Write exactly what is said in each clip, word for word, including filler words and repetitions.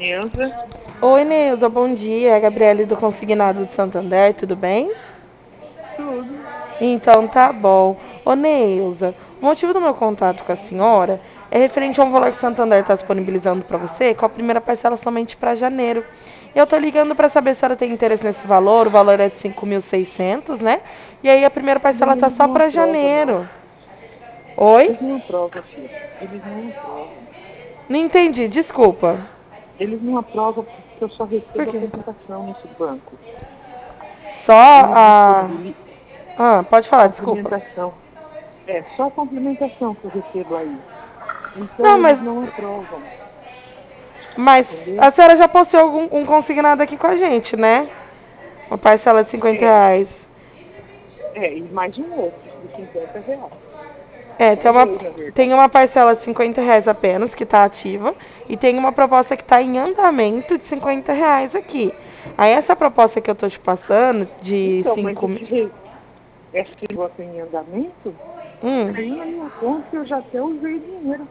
Neuza, Oi, Neuza, bom dia. É a Gabriele do Consignado de Santander, tudo bem? tudo. Então tá bom. Ô, Neuza, o motivo do meu contato com a senhora é referente a um valor que o Santander está disponibilizando para você, com a primeira parcela somente para janeiro. Eu tô ligando para saber se a senhora tem interesse nesse valor, o valor é de cinco mil e seiscentos, né? E aí a primeira parcela Bem, tá eles só não para aprovam, não. janeiro. Oi? Eles não aprovam, filho. Eles não aprovam. Não entendi, desculpa. Eles não aprovam porque eu só Por recebo a quê? computação nesse banco. Só Eles a... disponibilizam Ah, pode falar, desculpa. complementação. É, só a complementação que eu recebo aí. Então Não, eles mas não aprovam, Mas entendeu? a senhora já possuiu algum, um consignado aqui com a gente, né? Uma parcela de cinquenta É, reais. é, e mais um outro de cinquenta reais. É, tem São uma, dois, na tem verdade. uma parcela de cinquenta reais apenas, que está ativa, e tem uma proposta que está em andamento de cinquenta reais aqui. Aí essa proposta que eu tô te passando, de Então, mas cinco mil... esse, esse negócio em andamento Hum, caiu na minha conta e eu já até usei o dinheiro.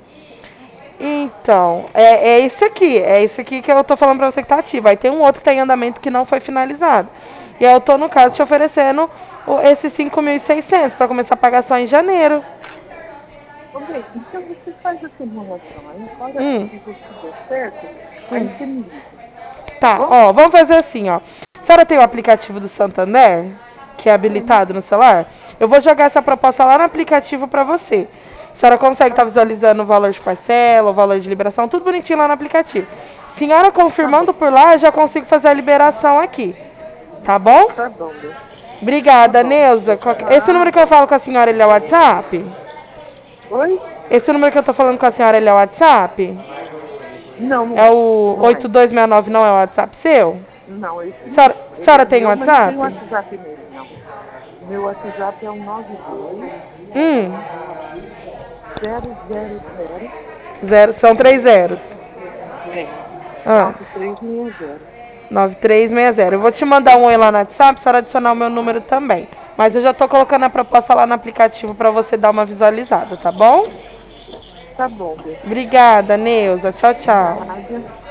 então, é, é esse aqui, é esse aqui que eu tô falando pra você que tá ativo. Aí tem um outro que tá em andamento que não foi finalizado. E aí eu tô, no caso, te oferecendo o- esses cinco mil e seiscentos para começar a pagar só em janeiro. Ô, bem, então você faz a simulação aí, a hora Hum, que você der certo, aí hum. você me liga, tá Tá, bom? ó, vamos fazer assim, ó. A senhora tem o aplicativo do Santander, que é Tem, habilitado no celular? Eu vou jogar essa proposta lá no aplicativo pra você. A senhora consegue tá estar bom, visualizando o valor de parcela, o valor de liberação, tudo bonitinho lá no aplicativo. Senhora tá confirmando bom, por lá, eu já consigo fazer a liberação aqui. Tá bom? tá bom, bem, tá Obrigada, bom. Neuza. Esse número que eu Nada. falo com a senhora, ele é o WhatsApp? Oi? Esse número que eu tô falando com a senhora, ele é o WhatsApp? Não, não É é, o não é. oito dois seis nove, não é o WhatsApp seu? Não, esse não Senhora, é. Ele é senhora tem meu, mas não tem WhatsApp? WhatsApp nele, não. O meu WhatsApp é o nove dois Hum, zero zero zero zero, são três zeros. é, Ah, nove três seis zero. nove três seis zero. Eu vou te mandar um oi lá no WhatsApp, senhora adicionar o meu número também. Mas eu já tô colocando a proposta lá no aplicativo para você dar uma visualizada, tá bom? Tá bom, bem. Obrigada, Neuza. Tchau, tchau. Nada.